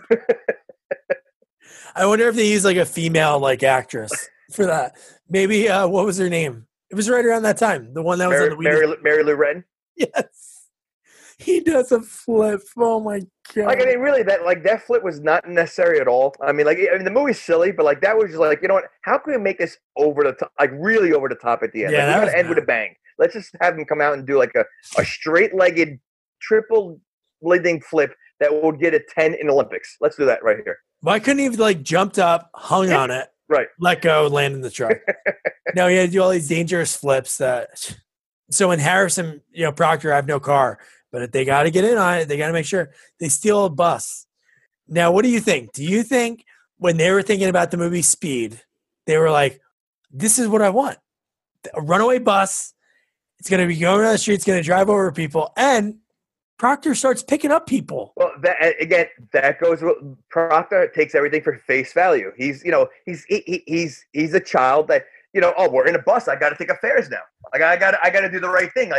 I wonder if they use like a female actress for that. Maybe what was her name? It was right around that time. The one that was on the Mary Lou Retton. Yes. He does a flip. Oh my God. Really, that flip was not necessary at all. The movie's silly, but that was just you know what? How can we make this over the top, really over the top at the end? Yeah, we gotta end with a bang. Let's just have him come out and do a straight-legged triple Linding flip that will get a 10 in Olympics. Let's do that right here. Why couldn't he have jumped up, hung on it, right? Let go, land in the truck. No, he had to do all these dangerous flips. So when Harrison, Proctor, I have no car. But they got to get in on it. They got to make sure they steal a bus. Now, what do you think? Do you think when they were thinking about the movie Speed, they were like, this is what I want. A runaway bus. It's going to be going down the street. It's going to drive over people. And Proctor starts picking up people. Well, that goes with Proctor takes everything for face value. He's a child that, we're in a bus. I got to take a fares now. I got to do the right thing.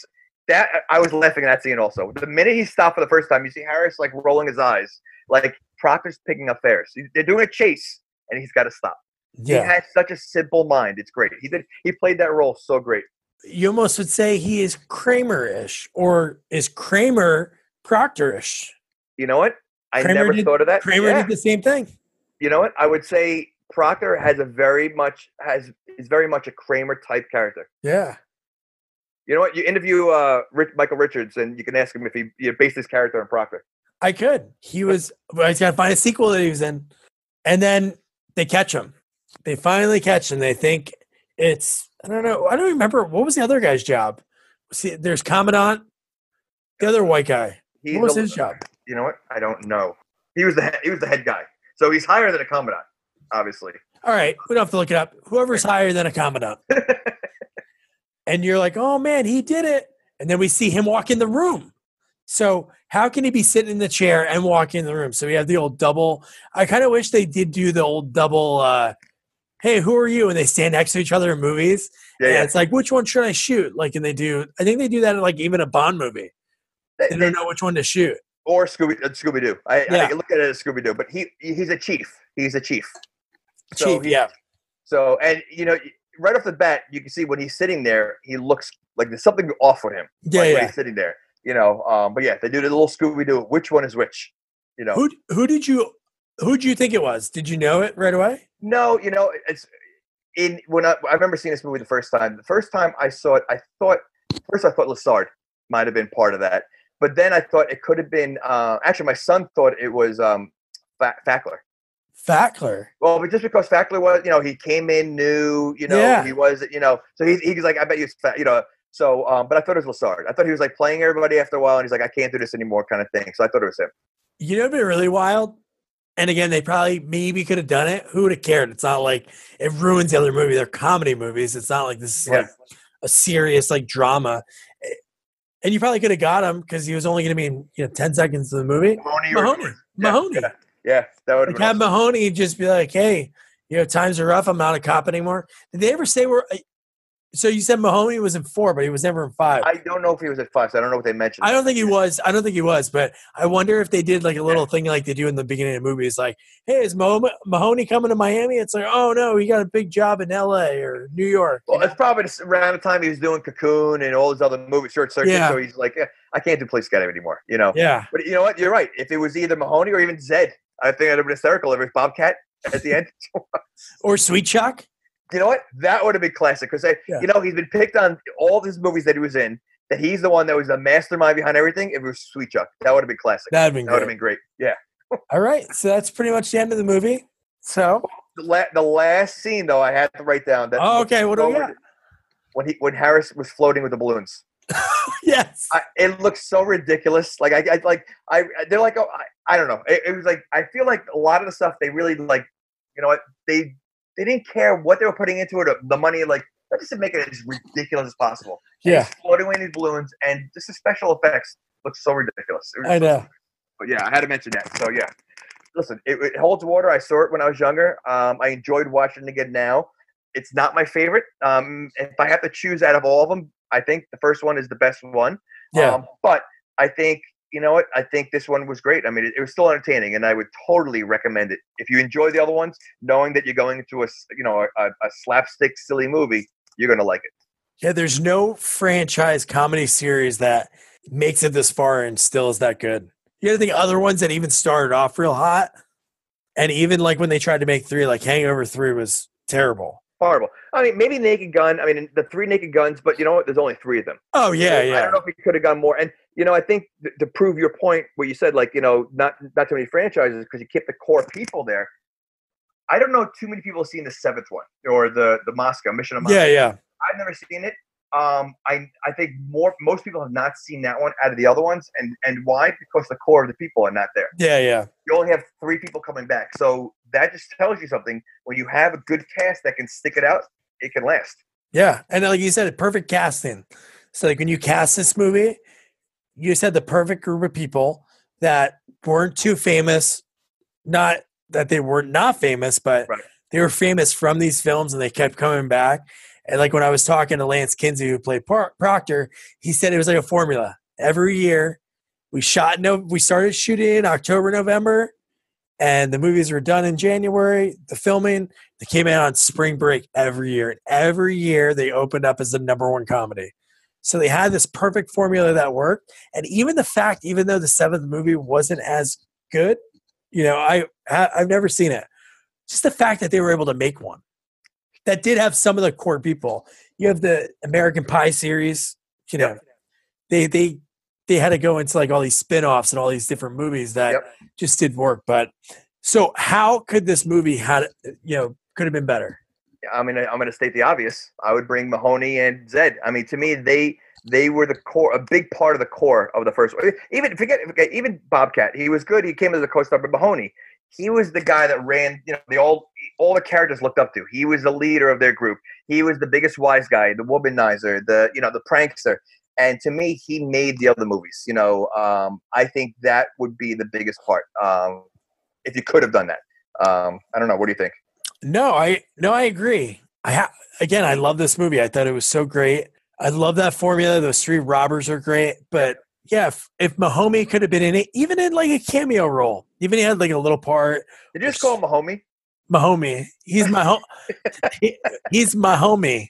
I was laughing at that scene also. The minute he stopped for the first time, you see Harris rolling his eyes. Proctor's picking up fares. They're doing a chase, and he's got to stop. Yeah. He has such a simple mind. It's great. He played that role so great. You almost would say he is Kramer-ish, or is Kramer Proctor-ish? You know what? I never thought of that. Kramer did the same thing. You know what? I would say Proctor is very much a Kramer type character. Yeah. You know what? You interview Michael Richards, and you can ask him if he based his character on Proctor. I could. I was got to find a sequel that he was in. And then they catch him. They finally catch him. They think it's, I don't know. I don't remember. What was the other guy's job? See, there's Commandant, the other white guy. What was his job? You know what? I don't know. He was the head guy. So he's higher than a Commandant, obviously. All right. We don't have to look it up. Whoever's higher than a Commandant. And you're like, oh, man, he did it. And then we see him walk in the room. So how can he be sitting in the chair and walk in the room? So we have the old double. I kind of wish they did do the old double hey, who are you? And they stand next to each other in movies. Yeah, And yeah. it's like, which one should I shoot? Like, and I think they do that in like even a Bond movie. They don't know which one to shoot. Or Scooby Doo. I look at it as Scooby Doo, but he's a chief. He's a chief. So Chief, yeah. So, and right off the bat, you can see when he's sitting there, he looks like there's something off with him. Yeah, like yeah. When he's sitting there, But yeah, they do the little Scooby Doo. Which one is which? Who did you think it was? Did you know it right away? No, it's when I remember seeing this movie the first time. The first time I saw it, I thought Lassard might have been part of that, but then I thought it could have been. Actually, my son thought it was Fackler. Fackler. Well, but just because Fackler was, he came in new, he was, so he's like, I bet you, So, but I thought it was Lassard. I thought he was like playing everybody after a while, and he's like, I can't do this anymore, kind of thing. So I thought it was him. It'd be really wild. And again, they probably maybe could have done it. Who would have cared? It's not like it ruins the other movie. They're comedy movies. It's not like this is like a serious like drama. And you probably could have got him because he was only going to be in 10 seconds of the movie. Mahoney. Yeah, that would have been have Mahoney just be like, hey, times are rough. I'm not a cop anymore. Did they ever say so you said Mahoney was in 4, but he was never in 5. I don't know if he was at 5, so I don't know what they mentioned. I don't think he was, but I wonder if they did like a little thing like they do in the beginning of movies, like, hey, is Mahoney coming to Miami? It's like, oh no, he got a big job in LA or New York. Well, it's probably around the time he was doing Cocoon and all his other movies, Short Circuit, so he's like, I can't do Police Academy anymore, Yeah. But you know what? You're right. If it was either Mahoney or even Zed, I think I'd have been hysterical if it was Bobcat at the end. Or Sweet Chuck. You know what? That would have been classic because he's been picked on all of his movies that he was in. That he's the one that was the mastermind behind everything. If it was Sweet Chuck, that would have been classic. That would have been great. Yeah. All right, so that's pretty much the end of the movie. So the last scene, though, I had to write down. That okay. What do we got? When Harris was floating with the balloons. Yes. It looks so ridiculous. Like they're like, oh, I don't know. It was like I feel like a lot of the stuff they really like. You know what they didn't care what they were putting into it, the money. Like, let's just make it as ridiculous as possible. Yeah, floating away in these balloons, and just the special effects look so ridiculous. I know. But yeah, I had to mention that. So yeah, listen, it holds water. I saw it when I was younger. I enjoyed watching it again now. It's not my favorite. If I have to choose out of all of them, I think the first one is the best one. Yeah. But I think, you know what? I think this one was great. I mean, it was still entertaining, and I would totally recommend it. If you enjoy the other ones, knowing that you're going into a slapstick, silly movie, you're going to like it. Yeah, there's no franchise comedy series that makes it this far and still is that good. You got to think other ones that even started off real hot, and even like when they tried to make 3, like Hangover 3 was terrible. Horrible. I mean, maybe Naked Gun. I mean, the 3 Naked Guns, but you know what? There's only 3 of them. Oh, yeah, yeah. I don't know if we could have gone more. And, I think to prove your point, what you said, like, not too many franchises because you keep the core people there. I don't know too many people have seen the 7th one or the Moscow, Mission of Moscow. Yeah, yeah. I've never seen it. I think most people have not seen that one out of the other ones. And why? Because the core of the people are not there. Yeah, yeah. You only have 3 people coming back. So that just tells you something. When you have a good cast that can stick it out, it can last. Yeah. And like you said, perfect casting. So like when you cast this movie, you just had the perfect group of people that weren't too famous. Not that they were not famous, but they were famous from these films and they kept coming back. And like when I was talking to Lance Kinsey, who played Proctor, he said it was like a formula. Every year we started shooting in October, November, and the movies were done in January. The filming, they came out on spring break every year. And every year they opened up as the #1 comedy. So they had this perfect formula that worked. And even the fact, even though the 7th movie wasn't as good, I've never seen it. Just the fact that they were able to make one that did have some of the core people. You have the American Pie series, they had to go into like all these spin-offs and all these different movies that just didn't work. But so how could this movie could have been better? I mean, I'm going to state the obvious. I would bring Mahoney and Zed. I mean, to me, they were the core, a big part of the core of the first one. Even Bobcat, he was good. He came as a co-star, but Mahoney, he was the guy that ran, all the characters looked up to. He was the leader of their group. He was the biggest wise guy, the womanizer, the prankster. And to me, he made the other movies. I think that would be the biggest part if you could have done that. I don't know. What do you think? I agree. Again, I love this movie. I thought it was so great. I love that formula. Those three robbers are great. But yeah, if Mahomie could have been in it, even in like a cameo role, even he had like a little part. Did you just call him Mahomie? Mahomie, he's my he's my homie.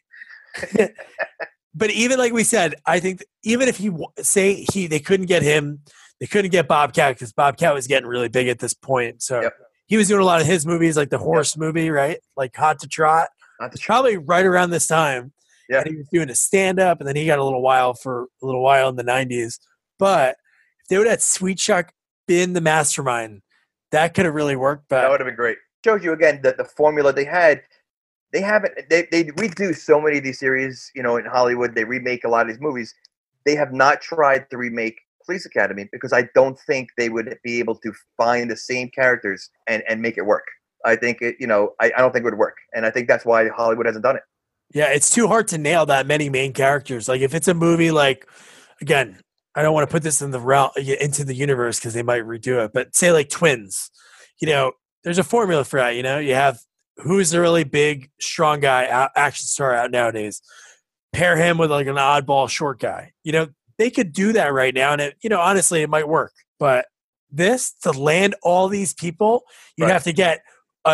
But even like we said, I think even if they couldn't get him, they couldn't get Bobcat because Bobcat was getting really big at this point. So he was doing a lot of his movies, like the horse movie, right? Like Hot to Trot. Probably right around this time. Yeah. And he was doing a stand-up, and then he got a little while in the 90s. But if they would have had Sweet Chuck been the mastermind, that could have really worked. But that would have been great. Shows you again that the formula they had. They haven't. They redo so many of these series, in Hollywood. They remake a lot of these movies. They have not tried to remake Police Academy because I don't think they would be able to find the same characters and make it work. I think I don't think it would work, and I think that's why Hollywood hasn't done it. Yeah, it's too hard to nail that many main characters. Like if it's a movie, like again, I don't want to put this in the realm into the universe because they might redo it. But say like Twins, there's a formula for that. You have who's the really big, strong guy, action star out nowadays. Pair him with like an oddball short guy. They could do that right now, and it, honestly, it might work. But to land all these people, you'd have to get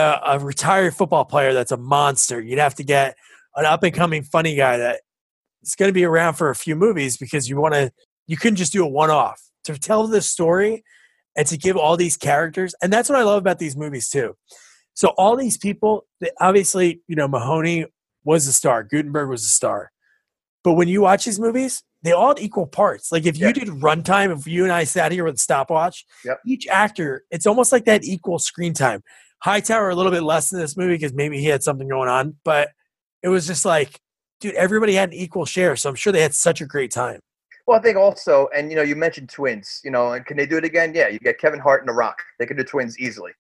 a retired football player that's a monster. You'd have to get an up and coming funny guy that is going to be around for a few movies because you couldn't just do a one off to tell this story and to give all these characters. And that's what I love about these movies too. So all these people, obviously, Mahoney was a star. Gutenberg was a star. But when you watch these movies, they all had equal parts. Like if you did runtime, if you and I sat here with a stopwatch, each actor, it's almost like that equal screen time. Hightower a little bit less in this movie because maybe he had something going on. But it was just like, dude, everybody had an equal share. So I'm sure they had such a great time. Well, I think also, and you mentioned Twins, and can they do it again? Yeah, you get Kevin Hart and The Rock. They could do Twins easily.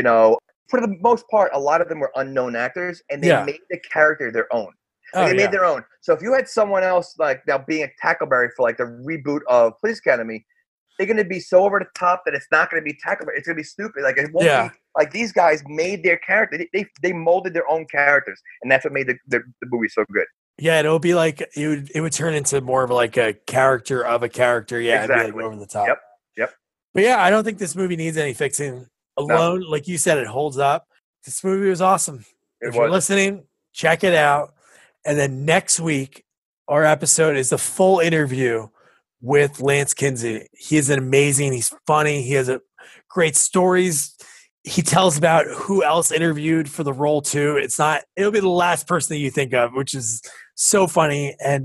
For the most part, a lot of them were unknown actors, and they made the character their own. They made their own. So if you had someone else like now being a Tackleberry for like the reboot of Police Academy, they're going to be so over the top that it's not going to be Tackleberry. It's going to be stupid. Like it won't be like these guys made their character. They molded their own characters, and that's what made the movie so good. Yeah, it would be like it would turn into more of like a character of a character. Yeah, exactly. It'd be like over the top. Yep. But yeah, I don't think this movie needs any fixing. Alone, like you said, it holds up. This movie was awesome. If you're listening, check it out. And then next week, our episode is the full interview with Lance Kinsey. He is he's funny. He has great stories. He tells about who else interviewed for the role too. It'll be the last person that you think of, which is so funny. And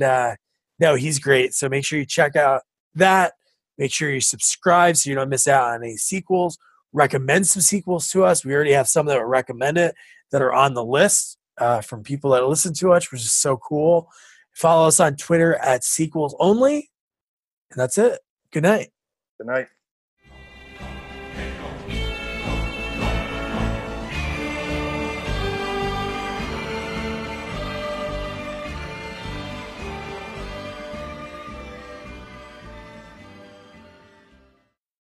he's great. So make sure you check out that. Make sure you subscribe so you don't miss out on any sequels. Recommend some sequels to us. We already have some that were recommended that are on the list from people that listen to us, which is so cool. Follow us on Twitter at Sequels Only. And that's it. Good night. Good night.